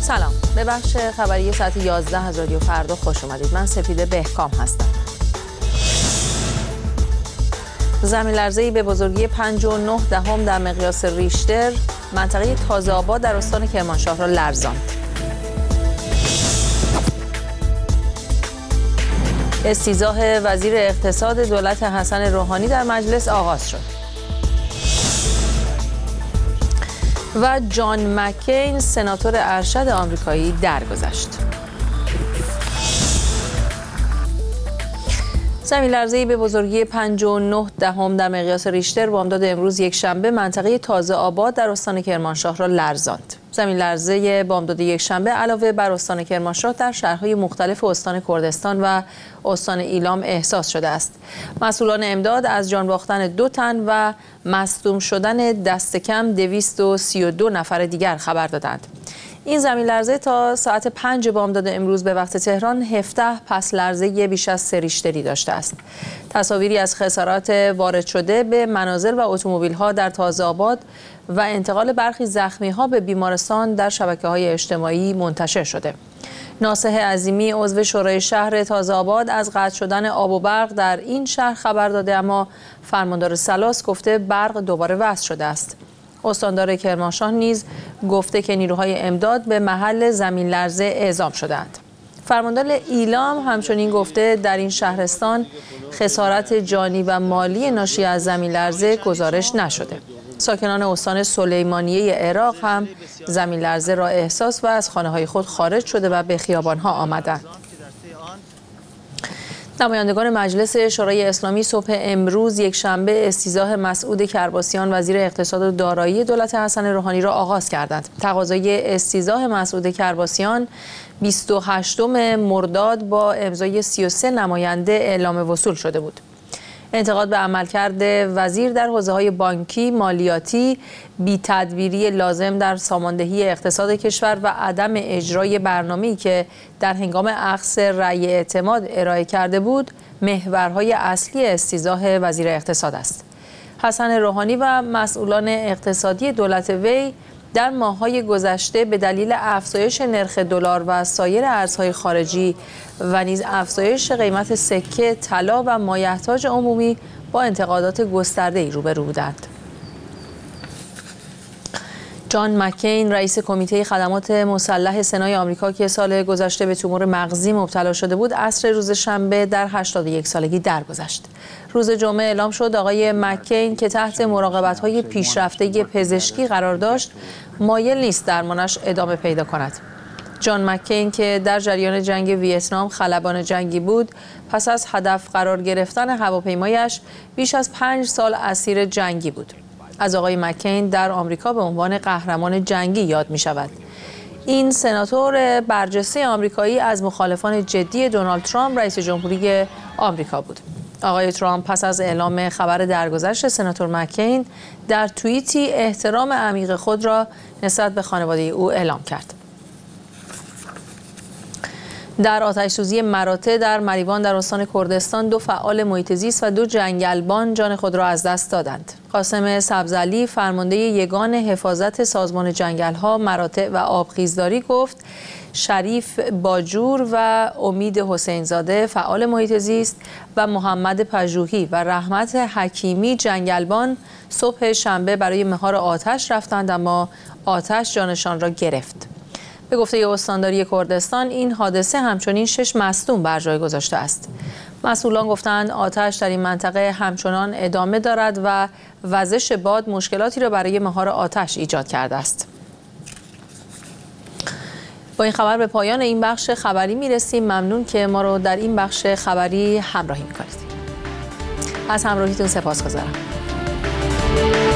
سلام، به بخش خبری ساعت 11 از رادیو فردا خوش اومدید. من سپیده بهکام هستم. زمین لرزه‌ای به بزرگی 5.9 در مقیاس ریشتر منطقه تازه آباد در استان کرمانشاه را لرزاند. استیضاح وزیر اقتصاد دولت حسن روحانی در مجلس آغاز شد. و جان مکین سناتور ارشد آمریکایی درگذشت. زمین لرزه‌ای به بزرگی 5.9 در مقیاس ریشتر بامداد امروز یکشنبه منطقه تازه آباد در استان کرمانشاه را لرزاند. زمین لرزه بامداد یکشنبه علاوه بر استان کرمانشاه در شهرهای مختلف استان کردستان و استان ایلام احساس شده است. مسئولان امداد از جان باختن 2 تن و مصدوم شدن دست کم 232 نفر دیگر خبر دادند. این زمین لرزه تا ساعت 5 بامداد امروز به وقت تهران 17 پس لرزه بیش از 3 ریشتری داشته است. تصاویری از خسارات وارد شده به منازل و اتومبیل‌ها در تازه آباد و انتقال برخی زخمی‌ها به بیمارستان در شبکه‌های اجتماعی منتشر شده. ناصح عظیمی عضو شورای شهر تازه آباد از قطع شدن آب و برق در این شهر خبر داده، اما فرماندار سلاس گفته برق دوباره وصل شده است. استاندار کرمانشاه نیز گفته که نیروهای امداد به محل زمین لرزه اعزام شدند. فرماندار ایلام همچنین گفته در این شهرستان خسارت جانی و مالی ناشی از زمین لرزه گزارش نشده. ساکنان استان سلیمانیه عراق هم زمین لرزه را احساس و از خانه‌های خود خارج شده و به خیابان‌ها آمدند. نمایندگان مجلس شورای اسلامی صبح امروز یکشنبه استیضاح مسعود کرباسیان وزیر اقتصاد و دارایی دولت حسن روحانی را آغاز کردند. تقاضای استیضاح مسعود کرباسیان 28 مرداد با امضای 33 نماینده اعلام وصول شده بود. انتقاد به عملکرد وزیر در حوزه‌های بانکی، مالیاتی، بی‌تدبیری لازم در ساماندهی اقتصاد کشور و عدم اجرای برنامه‌ای که در هنگام اخذ رأی اعتماد ارائه کرده بود، محورهای اصلی استیضاح وزیر اقتصاد است. حسن روحانی و مسئولان اقتصادی دولت وی در ماه‌های گذشته به دلیل افزایش نرخ دلار و سایر ارزهای خارجی و نیز افزایش قیمت سکه، طلا و مایحتاج عمومی با انتقادات گسترده‌ای روبرو بودند. جان مکین رئیس کمیته خدمات مسلح سنای آمریکا که سال گذشته به تومور مغزی مبتلا شده بود، عصر روز شنبه در 81 سالگی درگذشت. روز جمعه اعلام شد آقای مکین که تحت مراقبت‌های پیشرفته پزشکی قرار داشت، مایل نیست درمانش ادامه پیدا کند. جان مکین که در جریان جنگ ویتنام خلبان جنگی بود، پس از هدف قرار گرفتن هواپیمایش بیش از 5 سال اسیر جنگی بود. از آقای مکین در آمریکا به عنوان قهرمان جنگی یاد می شود. این سناتور برجسته آمریکایی از مخالفان جدی دونالد ترامپ رئیس جمهوری آمریکا بود. آقای ترامپ پس از اعلام خبر درگذشت سناتور مکین در توییتی احترام عمیق خود را نسبت به خانواده او اعلام کرد. در آتش‌سوزی مراتع در مریوان در استان کردستان 2 فعال محیط زیست و 2 جنگلبان جان خود را از دست دادند. قاسم سبزعلی فرمانده یگان حفاظت سازمان جنگل‌ها، مراتع و آبخیزداری گفت شریف باجور و امید حسینزاده فعال محیط زیست و محمد پژوهی و رحمت حکیمی جنگلبان صبح شنبه برای مهار آتش رفتند، اما آتش جانشان را گرفت. به گفته استانداری کردستان این حادثه همچنین 6 مصدوم بر جای گذاشته است. مسئولان گفتند آتش در این منطقه همچنان ادامه دارد و وزش باد مشکلاتی را برای مهار آتش ایجاد کرده است. با این خبر به پایان این بخش خبری میرسیم. ممنون که ما رو در این بخش خبری همراهی میکنید. از همراهیتون سپاسگزارم.